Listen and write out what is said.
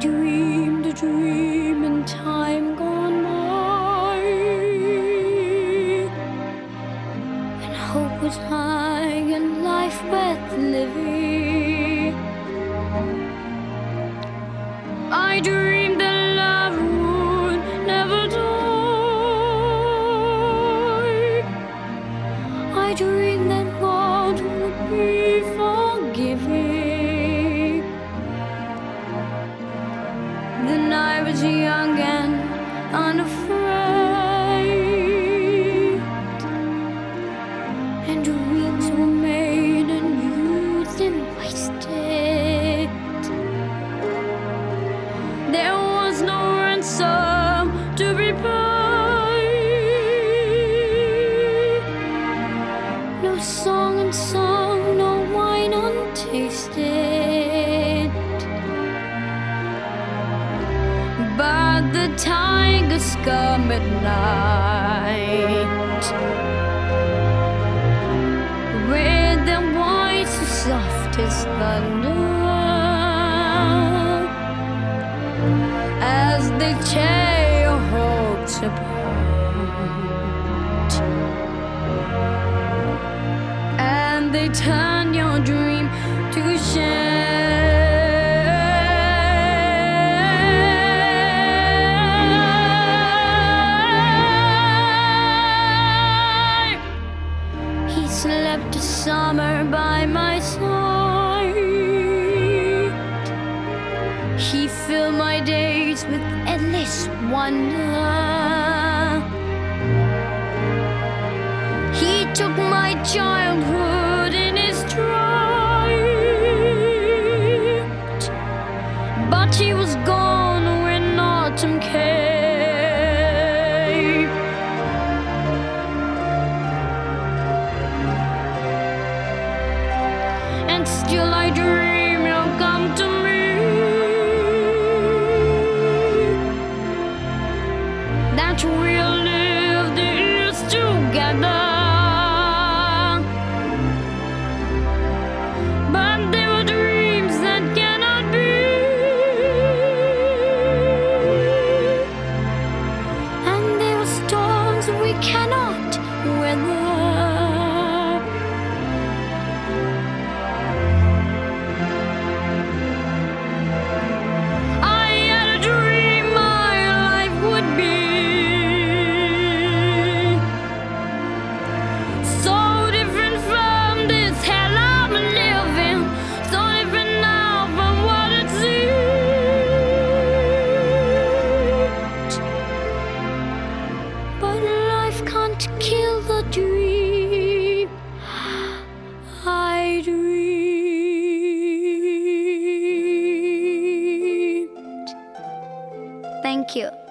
dreamed a dream in time gone by, when hope was high and life worth living. I dreamed that love would never die. I dreamed that God would be forgiving. Then I was young and unafraid, and dreams were made and used and wasted. There was no ransom to be paid, no song unsung, no wine untasted. But the tigers come at night, with their voice so soft as thunder, as they tear your hopes apart, and they turn your dream to shame. He slept a summer by my side. He filled my days with endless wonder. He took my childhood in his stride, but he was gone when autumn came. And still I dream you'll come to me, that we'll live the years together. But they were dreams that cannot be, and they were storms we cannot weather. I had a dream my life would be so different from this hell I'm living, so different now from what it seemed. But life can't kill the dream I dreamed. Thank you.